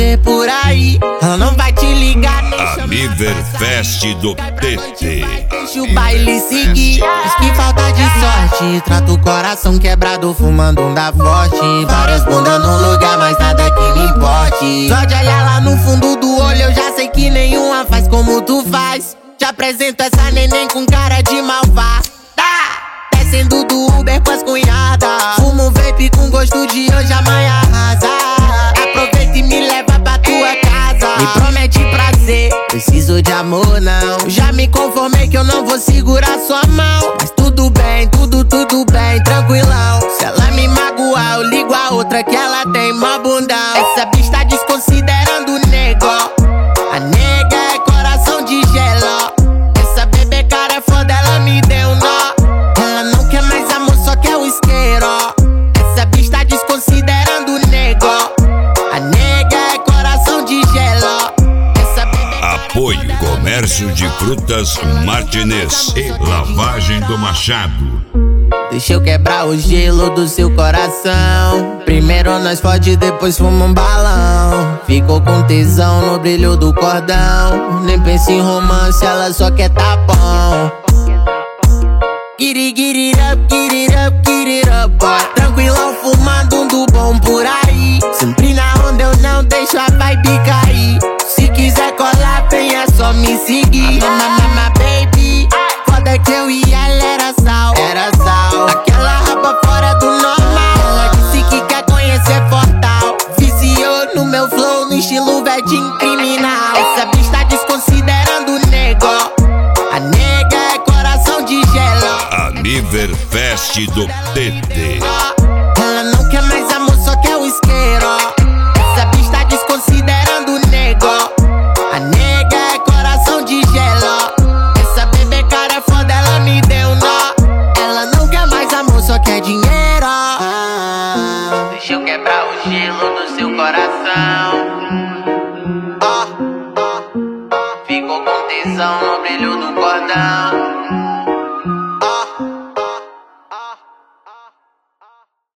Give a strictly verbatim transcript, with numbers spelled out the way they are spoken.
ver por aí. Ela não vai te ligar nem A Miverfest do T T. deixa o baile seguir. Diz que falta de sorte, trata o coração quebrado fumando um da forte. Várias bundas no lugar, mas nada que me importe. Só de olhar lá no fundo do olho eu já sei que nenhuma faz como tu faz. Te apresento essa neném com cara de malvada, descendo do Uber com as cunhadas. Fumo um vape com gosto de hoje, amanhã arrasa. Aproveita e me leva pra tua casa. Me promete prazer, preciso de amor não. Já me conformei que eu não vou segurar sua mão. Mas tudo bem, tudo, tudo bem, tranquilão. Se ela me magoar, eu ligo a outra que ela tem mó bundão. Essa bicha tá desconsiderando o nego. A nega é coração de gelo. Essa bebê cara é foda, ela me deu nó. Ela não quer mais amor, só quer o isqueiro. Essa bicha tá desconsiderando o nego. A nega é coração de gelo. Essa bebê Apoio Comércio de Frutas Martinez e Lavagem do Machado. deixa eu quebrar o gelo do seu coração. Primeiro nós fode, depois fuma um balão. Ficou com tesão no brilho do cordão. Nem pensa em romance, ela só quer tapão. Get it, get it up, get it up, get it up, boy. Tranquilão fumando um do bom por aí. Sempre na onda eu não deixo a vibe cair. Se quiser colar, vem, é só me seguir. Mama, mama, baby. Foda que eu e ela era sal, era sal. Aquela raba fora do normal. Ela disse que quer conhecer Fortal. Viciou no meu flow, no estilo vedinho criminal. Essa bicha tá desconsiderando o nego. A nega é coração de gelo. A Miverfest do T T.